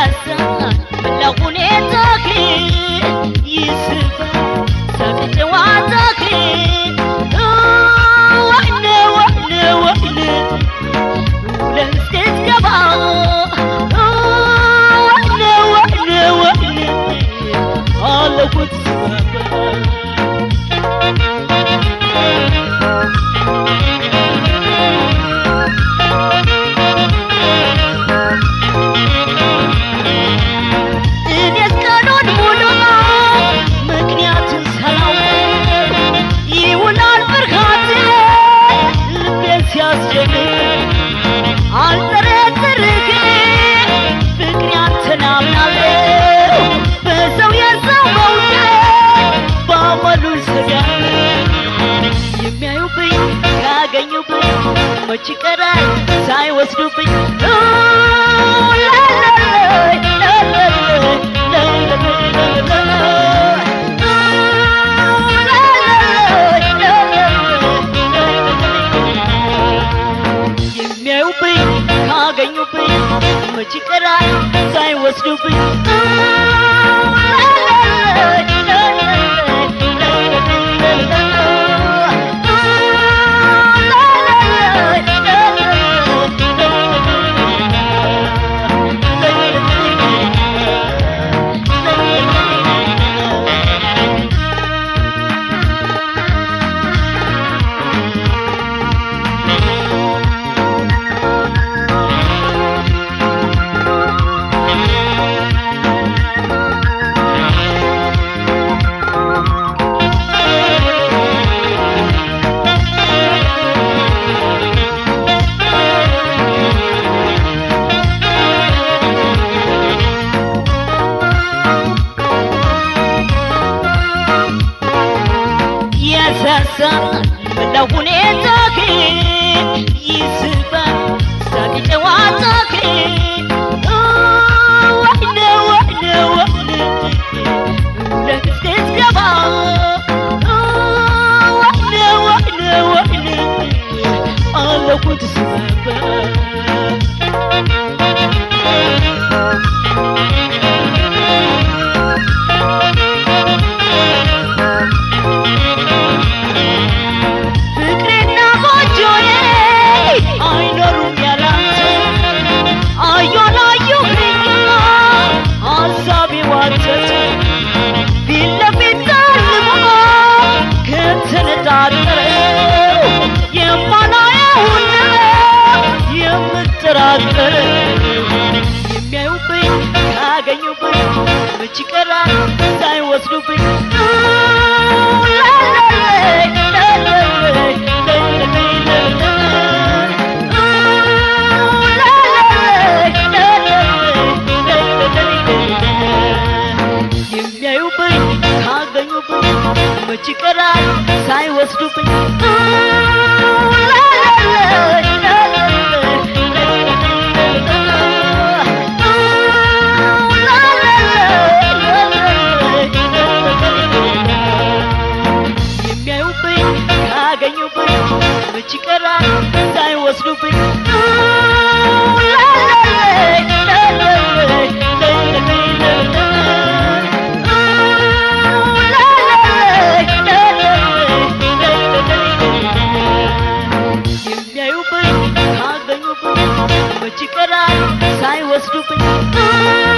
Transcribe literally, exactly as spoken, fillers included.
ያሳሳል ለሁኔታህ ይስባል ሳቅጨዋታህ ወይኔ ወይኔ ወይኔ ለስከትገባ ወይኔ ወይኔ ወይኔ አለኩት What you got out? I was stupid. Oh, la la la la la la la la. Give me a beat, can't get you beat. What you got out? I was stupid. Oh, la la la la la la la. ለሁኔታህ ይስባል ሳቅጨዋታህ ወይኔ ወይኔ ወይኔ ለስከትገባ ወይኔ ወይኔ ወይኔ አለኩት ስባባ የሚያዩብኝ ያገኙብኝ መች ይቀራል ሳይወስዱብኝ የሚያዩብኝ ያገኙብኝ መች ይቀራል ሳይወስዱብኝ What you got out? I was stupid. What you got out? I was stupid.